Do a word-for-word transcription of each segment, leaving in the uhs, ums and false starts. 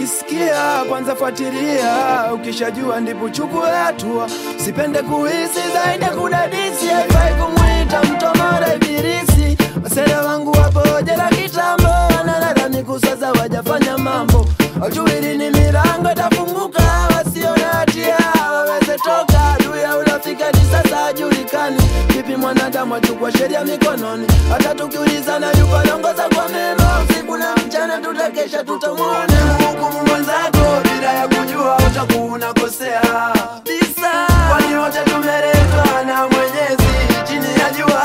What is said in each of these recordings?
Ukisikia kwanza fuatilia, ukishajua ndipo chukua hatua. Sipende kuhisi zaidi kudadisi, haifai kumuita mtomora ibilisi. Masela wangu wapo jela kitambo, wanadhani kusaza wajafanya mambo. Hawajui lini milango itafunguka, wasio na hatia waweze toka. Adui ya urafiki hadi sasa hajulikani. Vipi mwanadamu achukua sheria mikononi? Hata tukiulizana yuko anaongoza kwa mema. Usiku na mchana tutakesha tutamuona. Hukumu mwenzako bila ya kujua utakuwa unakosea bisa. Kwani wote tumeletwa na Mwenyezi chini ya jua.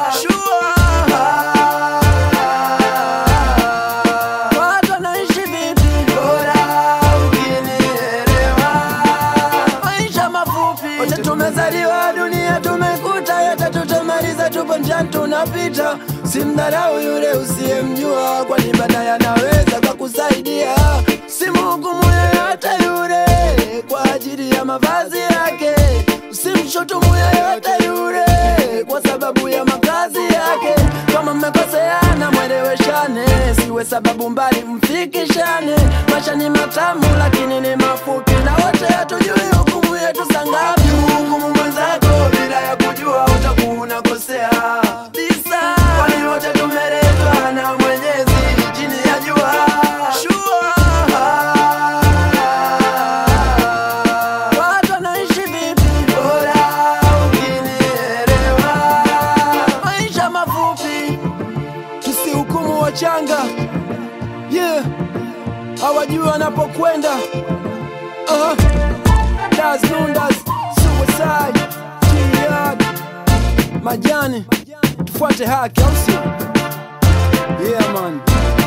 Watu wanaishi vipi? Bora ukinielewa. Maisha mafupi, wote tumezaliwa dunia tumekuta. Yote tutamaliza, tupo njiani tunapita. Simdharau yule usiyemjua, kwani baadaye anaweza kukusaidia. Simhukumu yeyote yule kwa ajili ya mavazi yake. Usimshutumu yeyote yule kwa sababu ya makazi yake. Kama mmekoseana mweleweshane, siwe sababu mbali mfikishane. Maisha ni matamu lakini ni mafupi, na wote hatujui hukumu yetu sangapi. Hukumu mwenzako bila ya kujua utakuwa unakosea bisa. Kwani wote tumeletwa na Mwenyezi chini ya jua. Watu wanaishi vipi? Bora ukinielewa. Maisha mafupi, tusihukumu wachanga. Yeah, hawajui wanapokwenda. uh-huh. Das Nundas, suicide, jihad. Majani, tufuate haki au sio? Yeah man.